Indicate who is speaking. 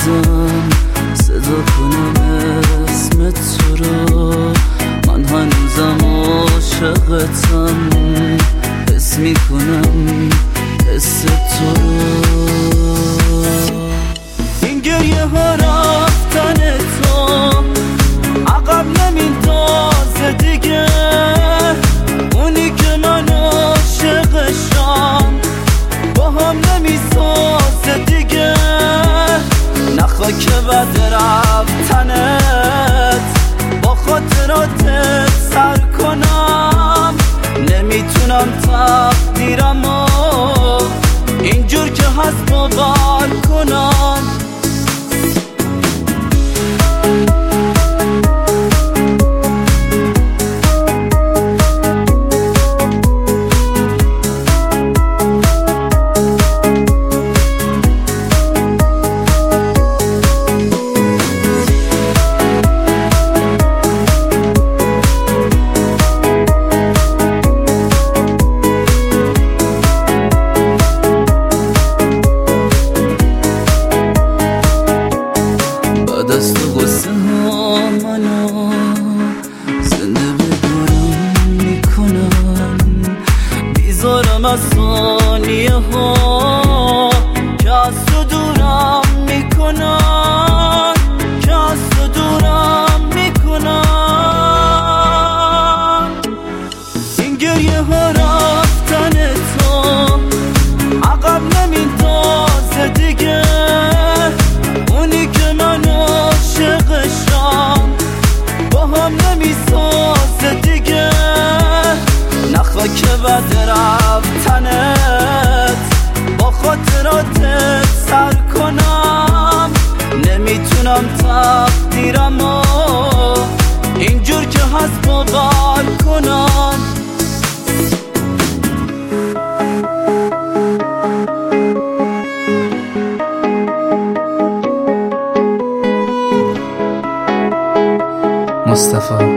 Speaker 1: بزن صدا کنم اسم تو رو، من هنوزم عاشقتم، حس میکنم حس تو رو. این گریه ها رفتن تو عقب نمیندازه دیگه، اونی که من عاشقشم با هم نمیسازه دیگه. نخوا که بد رفتنت با خاطراتت سر کنم، نمیتونم تقدیرمو اینجور که هست باور کنم. دست و غصه ها منو زنده بگارم میکنن، بیزارم از ثانیه ها که از تو دورم میکنن، که از تو دورم میکنن. این گریه ها رفتن تو عقب نمیندازه دیگه، اونی که من عاشقشم با هم نمیسازه دیگه. نخوا که بد رفتنت با خاطراتت سر کنم، نمیتونم تقدیرمو اینجور که هست باور کنم.
Speaker 2: مصطفی